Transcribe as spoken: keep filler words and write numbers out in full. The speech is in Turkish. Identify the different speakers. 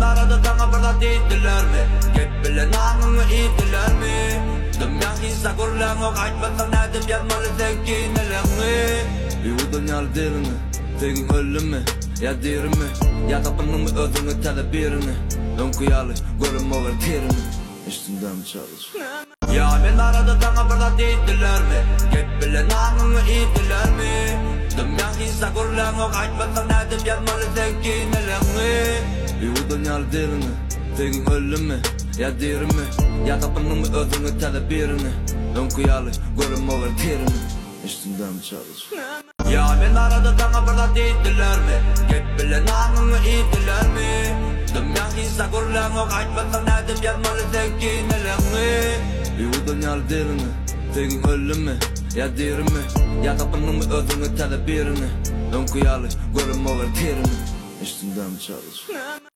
Speaker 1: arada sana burada deydiler mi? Gep bile namını iydiler mi? Dünya hissa kurlan o kaçmasan edip yanmalı zenginelerini. Bu dünyalı derini, tegin ölüm mü? Ya derim mi? Ya kapının mı özünü tele birini? Ön kuyalı, görüm over terini. Üstünden çalış. Ya ben arada sana burada deydiler mi? Gep bile namını iydiler mi? Dünya hissa kurlan o kaçmasan edip yanmalı zenginelerini. Bu dünyalı derini, tegin ölüm mü? Ya derim mi? Ya kapının mı özünü tele birini? Ön kuyalı, görüm over terini. Üstünden çalış. Ya ben arada sana burada deydiler mi? Gep bile namını iydiler mi? Dünya hissa kurlan o kaçmasan edip yanmalı zenginelerini. Bu dünyalı derini, tegin ölüm mü? Ya derim mi? Ya kapının mı özünü tele birini? Ön kuyalı, görüm over terini. Üstünden çalış.